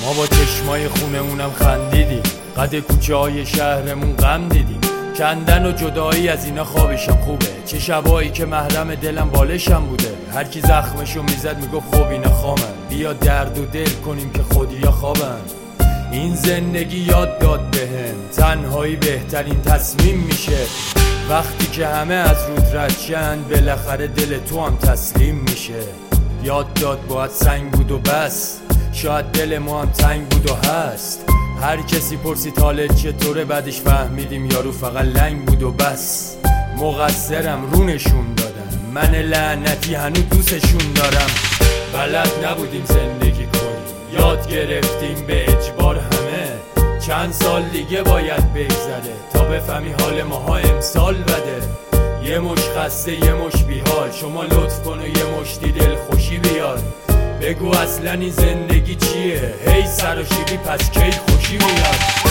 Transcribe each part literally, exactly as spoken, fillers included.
ما با چشمای خونمونم خندیدیم، قد کوچه های شهرمون غم دیدیم. کندن و جدایی از اینا خوابشم خوبه، چه شبایی که محرم دلم بالشم بوده. هر کی زخمشو میزد میگفت خب اینا خامن، بیا درد و دل کنیم که خودیا خوابن. این زندگی یاد داد بهم تنهایی بهترین تصمیم میشه. وقتی که همه از رود رد شن بالاخره دل تو هم تسلیم میشه. یاد داد باید سنگ بود و بس، شاید دل ما هم تنگ بود و هست. هر کسی پرسید حالت چطوره، بعدش فهمیدیم یارو فقط لنگ بود و بس. مقصرم رو نشون دادم، من لعنتی هنوز دوستشون دارم. بلد نبودیم زندگی کنیم، یاد گرفتیم به اجبار همه. چند سال دیگه باید بگذره تا بفهمی حال ماها امسال بده. یه مش خسته یه مش بیحال، شما لطف کن و یه مشتی دل خوشی بیار. بگو اصلا این زندگی چیه، هی سر و شیبی پس کی خوشی میاد.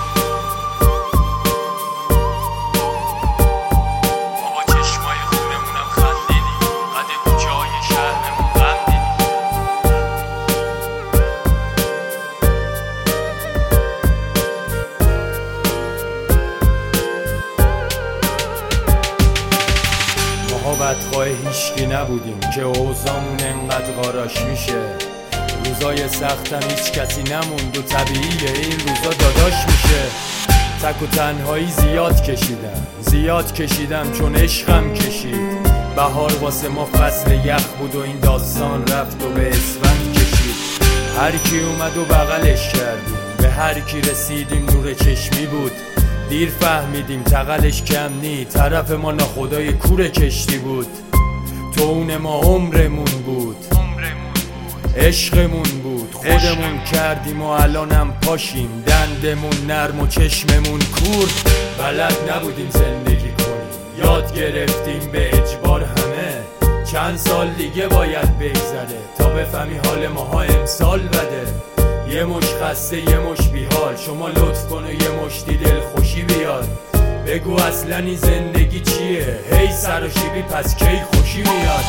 بدخواه هیچکی نبودیم که اوضاعمون انقدر غاراش میشه. روزای سختم هیچ کسی نموند و طبیعیه این روزا داداش میشه. تک و تنهایی زیاد کشیدم زیاد کشیدم چون عشقم کشید. بهار واسه ما فصل یخ بود و این داستان رفت و به اسفند کشید. هر کی اومد و بغلش کردیم، به هر کی رسیدیم نور چشمی بود. دیر فهمیدیم تقلش کم نی، طرف ما ناخدای کور کشتی بود. تو اون ما عمرمون بود، عشقمون بود، خودمون کردیم و الانم پاشیم. دندمون نرم و چشممون کور. بلد نبودیم زندگی کنیم، یاد گرفتیم به اجبار همه. چند سال دیگه باید بگذره تا بفهمی حال ماها امسال بده. یه مش خسته یه مش بیحال، شما لطف کن و یه مشتی دل خوشی بیار. بگو اصلا این زندگی چیه، هی سر و شیبی پس کی خوشی میاد.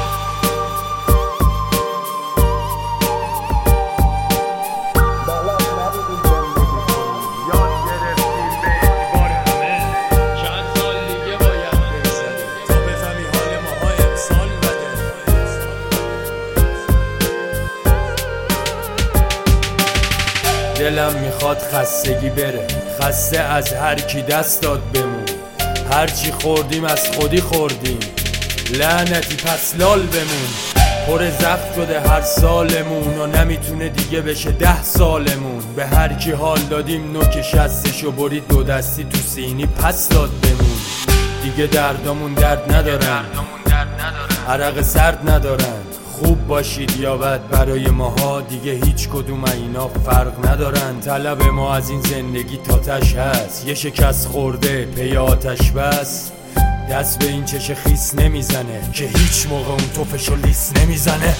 دلم میخواد خستگی بره، خسته از هر کی دست داد بمون. هرچی خوردیم از خودی خوردیم، لعنتی پس لال بمون. پر زخم شده هر سالمون و نمیتونه دیگه بشه ده سالمون. به هر کی حال دادیم نوک شستشو برید دو دستی تو سینی پس داد بمون. دیگه دردامون درد ندارن، عرق سرد ندارن. خوب باشید یا بد برای ماها دیگه هیچ کدوم اینا فرق ندارن. طلب ما از این زندگی تاتش هست، یه شکست خورده پی آتش بس. دست به این چش خیس نمیزنه که هیچ موقع اون توفشو لیس نمیزنه.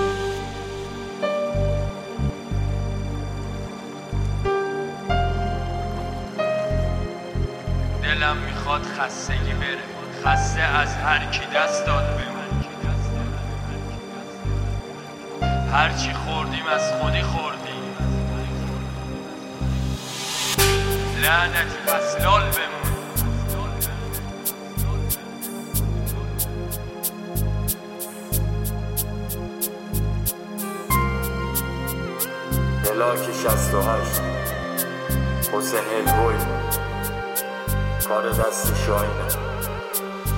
دلم میخواد خستگی بره، خسته از هر کی دست داد بمون. هرچی خوردیم از خودی خوردیم، لعنتی پس لال بمون. بلاک شست و هشت حسین الوی، کار دست شاینه.